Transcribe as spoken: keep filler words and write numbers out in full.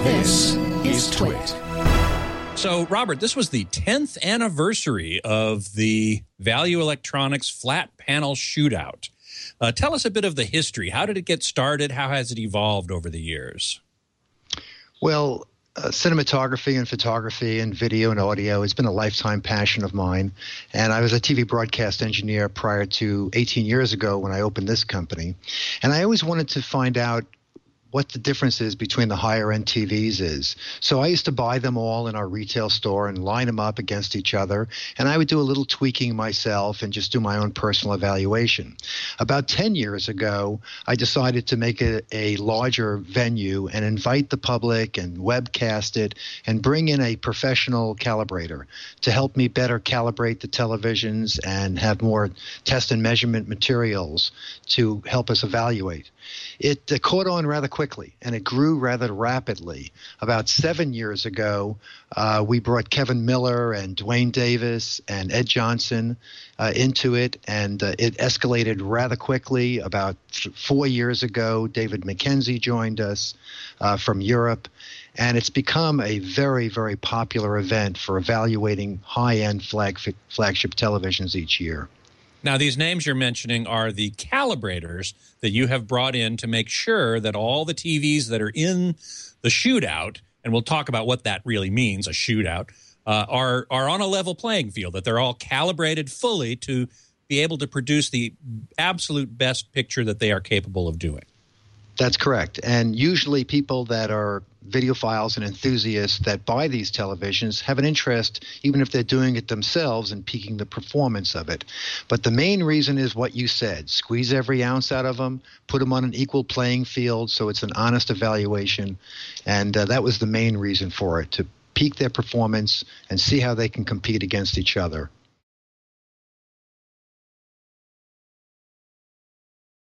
This is Twit. So, Robert, this was the tenth anniversary of the Value Electronics Flat Panel Shootout. Uh, tell us a bit of the history. How did it get started? How has it evolved over the years? Well, uh, cinematography and photography and video and audio has been a lifetime passion of mine. And I was a T V broadcast engineer prior to eighteen years ago when I opened this company. And I always wanted to find out what the difference is between the higher-end T Vs is. So I used to buy them all in our retail store and line them up against each other, and I would do a little tweaking myself and just do my own personal evaluation. About ten years ago, I decided to make a, a larger venue and invite the public and webcast it and bring in a professional calibrator to help me better calibrate the televisions and have more test and measurement materials to help us evaluate. It uh, caught on rather quickly, and it grew rather rapidly. About seven years ago, uh, we brought Kevin Miller and Dwayne Davis and Ed Johnson uh, into it, and uh, it escalated rather quickly. About th- four years ago, David McKenzie joined us uh, from Europe, and it's become a very, very popular event for evaluating high-end flag- flagship televisions each year. Now, these names you're mentioning are the calibrators that you have brought in to make sure that all the T Vs that are in the shootout, and we'll talk about what that really means, a shootout, uh, are, are on a level playing field, that they're all calibrated fully to be able to produce the absolute best picture that they are capable of doing. That's correct. And usually people that are videophiles and enthusiasts that buy these televisions have an interest, even if they're doing it themselves, in peaking the performance of it. But the main reason is what you said. Squeeze every ounce out of them, put them on an equal playing field so it's an honest evaluation. And uh, that was the main reason for it, to peak their performance and see how they can compete against each other.